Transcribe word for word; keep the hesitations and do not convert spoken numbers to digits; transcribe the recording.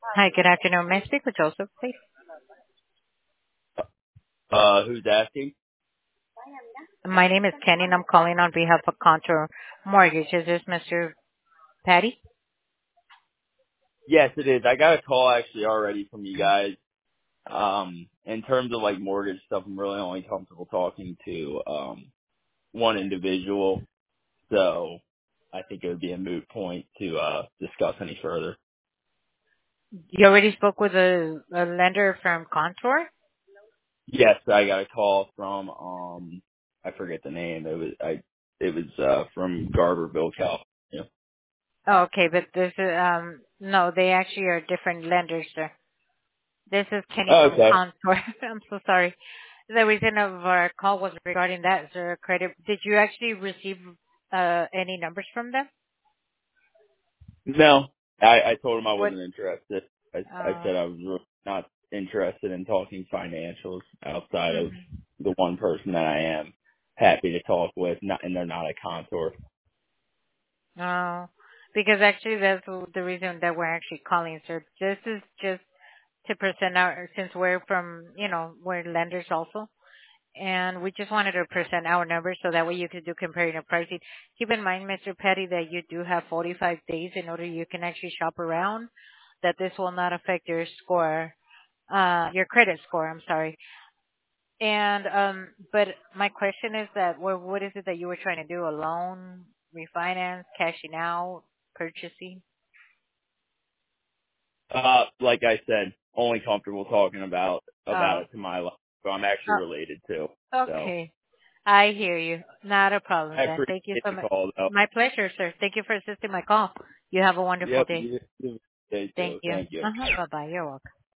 Hi, good afternoon. May I speak with Joseph, please? Uh, who's asking? My name is Kenny, and I'm calling on behalf of Contour Mortgage. Is this Mister Patty? Yes, it is. I got a call actually already from you guys. Um, in terms of like mortgage stuff, I'm really only comfortable talking to um one individual, so I think it would be a moot point to uh discuss any further. You already spoke with a, a lender from Contour? Yes, I got a call from um I forget the name. It was I it was uh from Garberville, California. Oh, okay, but this is, um, no, they actually are different lenders, sir. This is Kenny Oh, from okay. Contour. I'm so sorry. The reason of our call was regarding that, sir. Credit. Did you actually receive uh, any numbers from them? No, I, I told him I What? wasn't interested. I, I Uh, said I was really not interested in talking financials outside of mhm. the one person that I am happy to talk with, not, and they're not a contour. No, because actually that's the the reason that we're actually calling, sir. This is just to present our, since we're from, you know, we're lenders also, and we just wanted to present our numbers so that way you could do comparing and pricing. Keep in mind, Mister Petty, that you do have forty-five days in order you can actually shop around, that this will not affect your score, uh, your credit score, I'm sorry. And, um, but my question is that, what, what is it that you were trying to do? A loan, refinance, cashing out, purchasing? Uh, like I said, only comfortable talking about about Oh, it to my life, so I'm actually oh, related to. So okay. I hear you. Not a problem I then. appreciate Thank you so the much. call, though. My pleasure, sir. Thank you for assisting my call. You have a wonderful Yep, day. you you- day Thank too. you. Thank you. Uh-huh. Bye-bye. You're welcome.